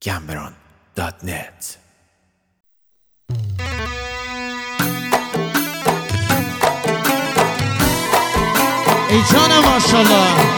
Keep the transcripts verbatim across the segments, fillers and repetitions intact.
گمبران دات نت. ای جانم ماشالله.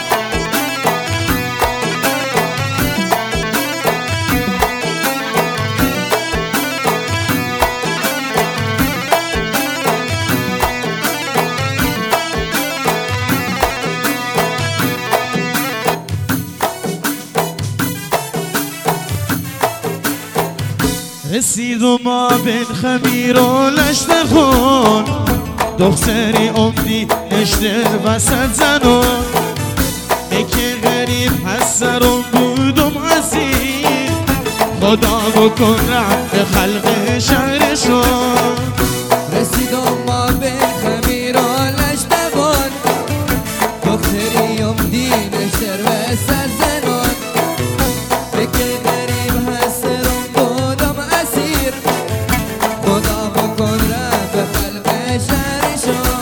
رسید و ما بین خمیر و لشت خون دختری امدی اشتر وسط زنون اکی غریب حسرون بودم عزیز خدا بکن رحم به خلق شهرشون. رسید و ما بین خمیر و لشت خون دختری امدی اشتر وسط زنون اکی غریب حسرون بودم عزیز خدا بکن رحم به خلق شهرشون.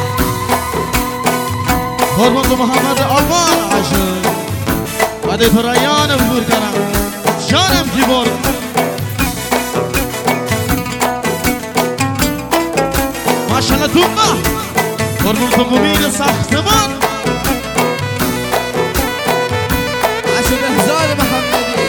قربان تو محمد آقا عشق بعد پرایانم بور کنم جانم گیبار ماشالله دوبا قربان تو مبین ساختمان عشق بهزاد محمدی.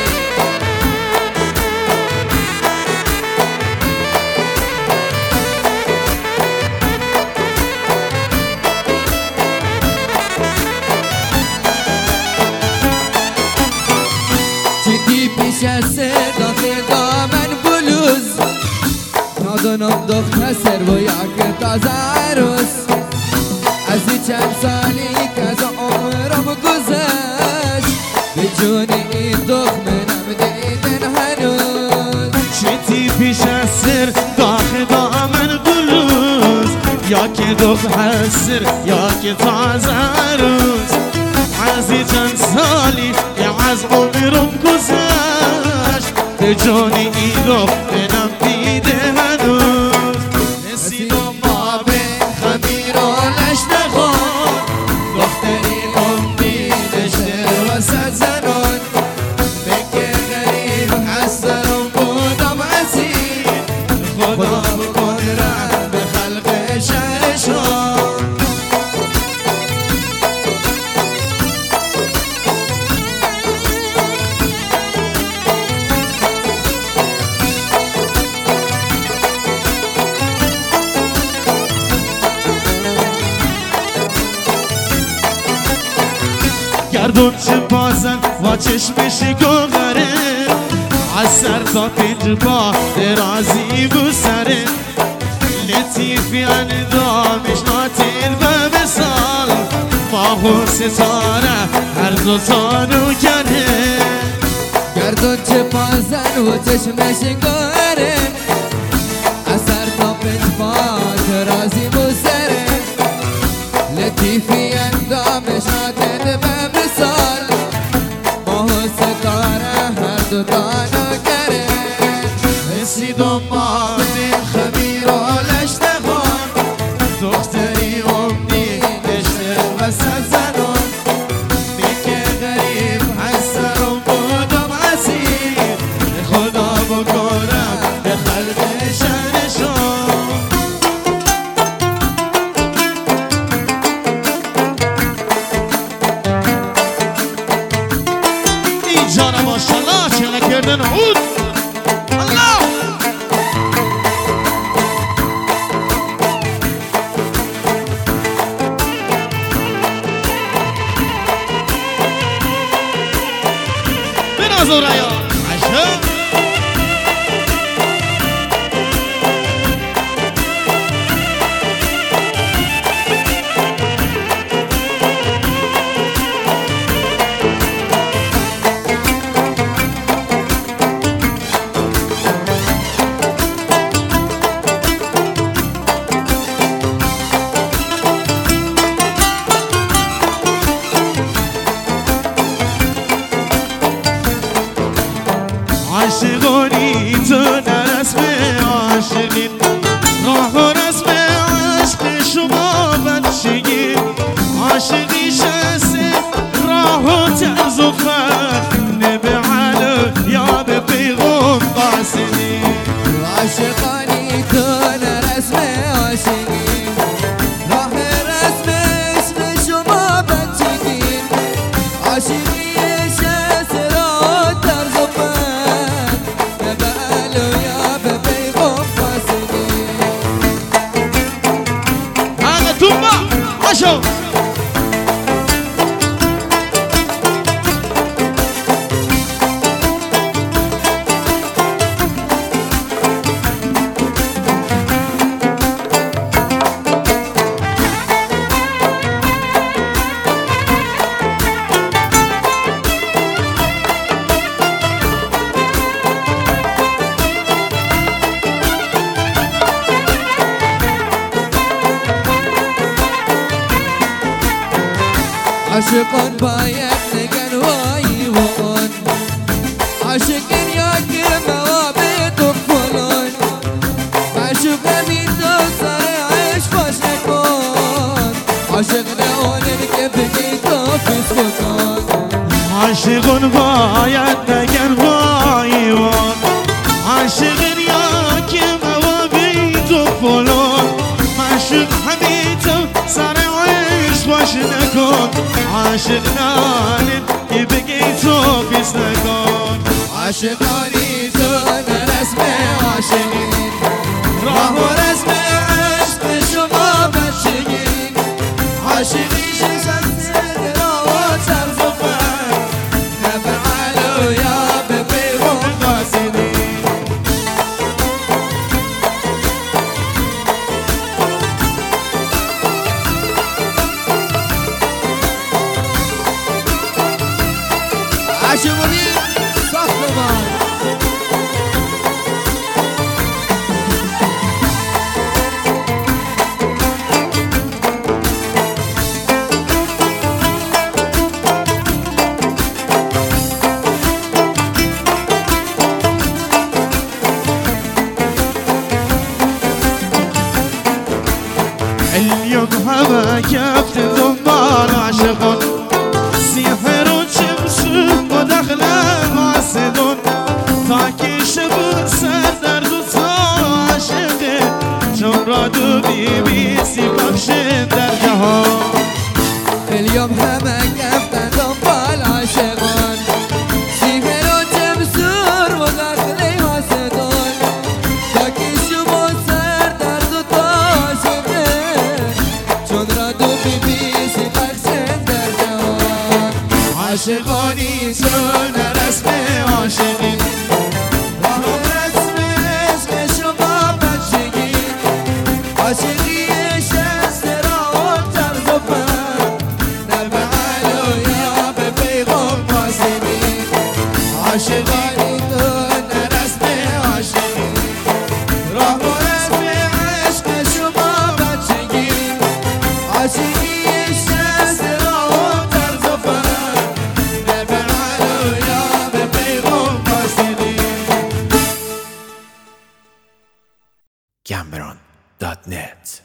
نشسته داخل دامن بلوز نادانم دختر سر و یک تازه عروس از چند سالی که از عمرم گذشت به جون این دخترم دیدن هنوز. چیتی پیش از سر داخل دامن بلوز یا که دختر سر یا که تازه عروس از چند سالی که از عمرم گذشت به جون این دخترم دیده هنوز. رسید و ما به خمیر و لشت خون دختری امدی نشته وسط زنون بگه غریب حسرم بودم عزیز خدا بکن رحم به خلق شهرشون. گردون چه بازن و چشمش گوهره از سر تا پنج با درازی بسره لطیفی اندامش ناتیل و بسال ماه و ستاره هر دو تانو کنه. گردون چه بازن و چشمش گوهره از سر تا پنج با درازی بسره لطیفی اندامش ناتیل و رسید و ما به خمیر و لشت خون دختری امدی نشته وسط زنون بیکه غریب حسرم بودم عزیز خدا بکنم به خلق شهرشون. این جانم ماشالله چه نکردن عود زوریا عشق عاشقانی تو نرسم عاشقین راه و رسم عشق شما بچگی عاشقی شسته راه و طرز و فهم نبه علو یا شو عاشقان باید نگن وای وان عاشقین یا که موابد و فلان عاشق همیتا سر عشق باش نکن عاشق نهانن که بگی تا فیس بکن عاشقون باید نگن وای وان عاشقین یا که موابد و فلان عاشق همیتا سر عشق باش نکن عاشق نالن که بگی تو پیس نکن عاشقانی تو نرسم عاشقین راه و رسم عشق شما بچگین عاشقی شنسه دلا و طرز و فن نفعلو یا به پیغم قاصدین عاشقونی ساختمان اليوم هوا كفت دنبال عاشقون سيحر وشمس ودخل معسدون تاكي شب سر درد عاشقه چون رادو بی بی سی بخشن در جهان اليوم همه گفتن دنبال عاشقان سیهر و جمسور و دخلی حسدان تا که شما سر درد و تاشقه چون را دو بی بی سی بخشن در جهان عاشقانی تو نرسم عاشقین راه و رسم عشق شما بچگین عاشقی شست را و طرز و فن نبعلو یا به پیغم قاصدین عاشقانی تو نرسم عاشقین راه و رسم عشق شما بچگین عاشقی شست را و طرز و فن نبعلو یا به پیغم قاصدین Cameron dot net